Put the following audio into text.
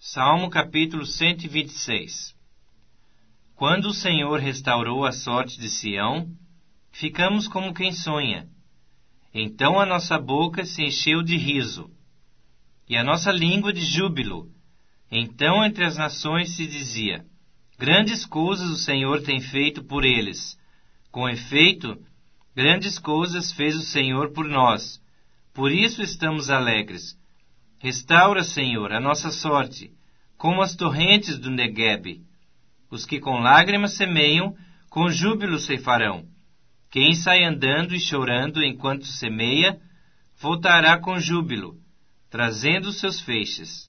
Salmo capítulo 126. Quando o Senhor restaurou a sorte de Sião, ficamos como quem sonha. Então a nossa boca se encheu de riso, e a nossa língua de júbilo. Então entre as nações se dizia: grandes coisas o Senhor tem feito por eles. Com efeito, grandes coisas fez o Senhor por nós. Por isso estamos alegres. Restaura, Senhor, a nossa sorte, como as torrentes do Neguebe. Os que com lágrimas semeiam, com júbilo ceifarão. Quem sai andando e chorando enquanto semeia, voltará com júbilo, trazendo os seus feixes.